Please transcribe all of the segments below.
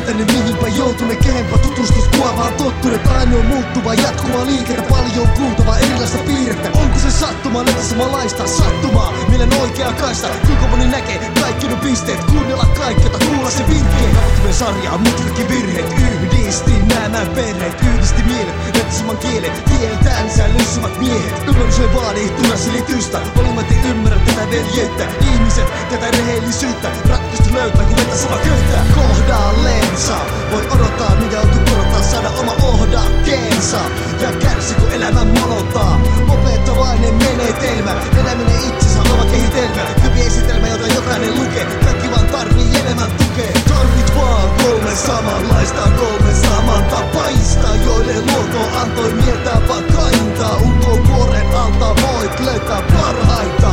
tietänyt mihinpä joutunut, kehenpä tutustus kuovaan tottunut. Ainoa muuttuva, jatkuva liikettä, paljon kuultavaa erilaista piirrettä. Onko se sattumaa, näitä samanlaista sattumaa? Mielen oikea kaista, kuinka moni näkee kaikki ne pisteet? Kuunnella kaikketa, kuulla se virkkeen. Tapahtumien sarjaa, mutkikin virheet. Yhdisti nämä perheet, yhdisti mielet, näitä saman kielen. Tieltänsä lyssyvät miehet. Ymmärrys ei vaadi tunasilitystä. Olimati ymmärrä tätä veljettä. Ihmiset, tätä rehellisyyttä. Ratkaista löytää, kun vettä sama köytää. Kohdallensa voi odottaa, mitä joutuu korottaa, saada oma ohdakkeensa. Ja kärsi, kun elämä monottaa. Opettavainen menetelmä, eläminen itsensä oma kehitelmä. Hyvi esitelmä, jota jokainen lukee. Kaikki vaan tarvii enemmän tukea. Tarvit vaan kolme samanlaista, kolme samantapaista, joille luonto antoi mieltää vakainta. Ulkokuoren alta voit löytää parhaita.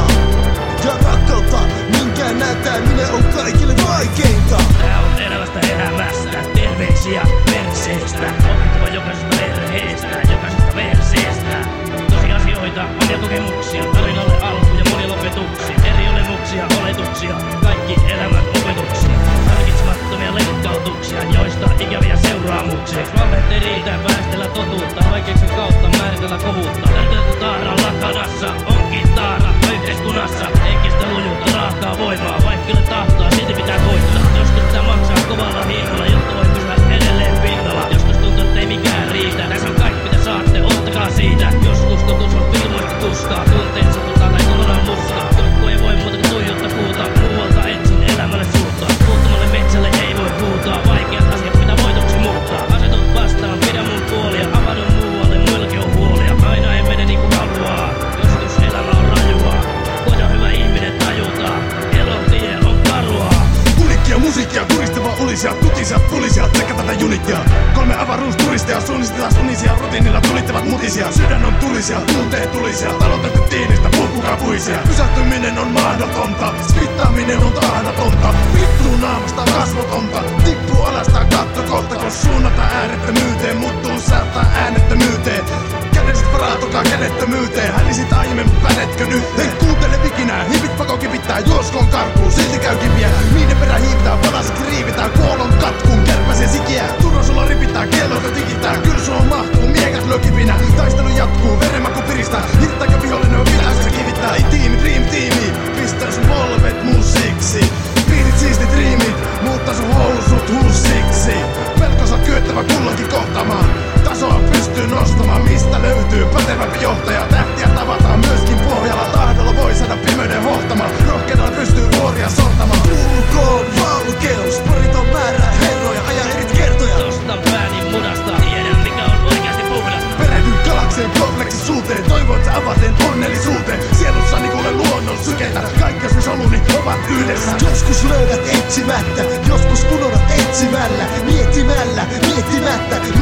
Ja rakkautta, minkä näyttäminen on kaikille vaikeinta. Tää on elävästä elämästä, terveisiä perseestä. Opittava jokaisesta perheestä, jokaisesta perseestä. Tosiasioita, omia kokemuksia, tarinalle alku ja monia lopetuksia. Eri olemuksia, oletuksia, kaikki elämän opetuksia. Harkitsemattomia leikkautuksia, joista ikäviä seuraamuksia. Valheet ei riitä väestellä totuutta, vaikeuksen kautta määritellä kovuutta. Tärkeää taaralla kanassa, onkin taara yhteiskunnassa. Ei kestä lujuutta, raakaa voimaa, vaikka ole tahtoa, silti pitää koittaa. Joskus pitää maksaa kovalla hinnalla, jotta voi pysyä edelleen pinnalla. Joskus tuntuu, ettei mikään riitä, tässä on kaikki mitä saatte, ottakaa siitä. Joskus totuus on pilmoista tuskaa, tunteen sotutaan tai kokonaan mustaa. Joku ei voi muuta kuin tuijottaa puuta, muualta etsin elämälle suuntaa. Puuttumalle metsälle ei voi huutaa, vaikeat asiat pitää voitoksi muuttaa. Asetut vastaan, pidä mun puolia, avaudu muualle, muillakin on huolia. Aina ei mene niinku haluaa, joskus elämä on rajua. Koita hyvä ihminen tajutaan, elon tie on karua. Unikkia musiikkia, kuristava ulisia, tutisia, pulisia, tsekka tätä junikia. 3 avaruusturistia, suunnistetaan unisia, rutiinilla tulittavat mutisia. Sydän on tulisia, tunteet tulisia, taloutette tiinistä, pulkkukapuisia. Pysähtyminen on mahdotonta, spittaaminen on tahdotonta. Vittuu naamasta kasvotonta, tippuu alasta kattokolta. Kun suunnata äärettömyyteen, muuttuu säältä äänettömyyteen. Kädesit varautukaa kädettömyyteen, hälisit aiemmin pädetkö nyt? Ei kuuntele vikinää, hipit pako kipittää, juoskoon karkuun, silti käy kipiä. Niiden perä hiivitään, palaset riivitään, kuolon katkuun, kärpäsen sikiä. Turvasulla ripitää, kelloita tikittää, kylsuun mahtuu, miekat lyö kipinä. Taistelu jatkuu, verenmaku piristää, hirttääkö vihollinen on vilaisessa kivittää. Ei tiimi, dream tiimi, pistää sun polvet musiiksi. Piirit siistit riimit, muuttaa sun housut hussiksi. Pelkosa kyettävä kulloinkin kohtaamaan. Tasoa pystyy nostamaan, mistä löytyy pätevämpi johtaja. Tähtiä tavataan myöskin pohjalla, tahdolla voi saada pimeyden hohtamaan. Rohkeudella pystyy vuoria sortamaan. Tulkoon valkeus, pariton määrä herroja, aja erit kertoja. Nostan pääni mudasta, tiedän mikä on oikeasti puhdasta. Perehdyn galakseen kompleksisuuteen, toivoit sä avaten onnellisuuteen. Sielussani kuule luonnon sykeitä, kaikki jos soluni ovat yhdessä. Joskus löydät etsimättä, joskus unohdat etsimällä, miettimättä.